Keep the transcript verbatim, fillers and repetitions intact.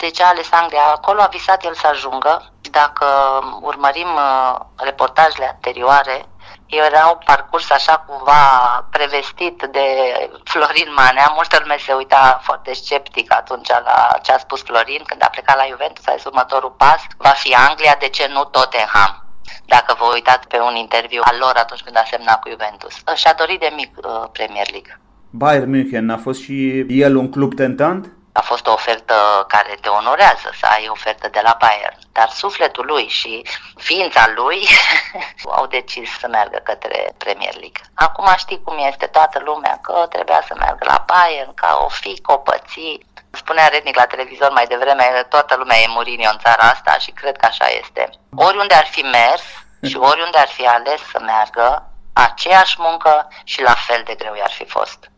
zicea Ales Anglia, acolo a visat el să ajungă. Dacă urmărim reportajele anterioare, era un parcurs așa cumva prevestit de Florin Manea. Multă lume se uita foarte sceptic atunci la ce a spus Florin când a plecat la Juventus. A zis următorul pas va fi Anglia, de ce nu Tottenham? Dacă vă uitați pe un interviu al lor atunci când a semnat cu Juventus. Și-a dorit de mic uh, Premier League. Bayern München a fost și el un club tentant? A fost o ofertă care te onorează să ai ofertă de la Bayern, dar sufletul lui și ființa lui au decis să meargă către Premier League. Acum știi cum este toată lumea, că trebuia să meargă la Bayern, ca o fi copății. Spunea Rednic la televizor mai devreme, toată lumea e Mourinho în țara asta și cred că așa este. Oriunde ar fi mers și oriunde ar fi ales să meargă, aceeași muncă și la fel de greu i-ar fi fost.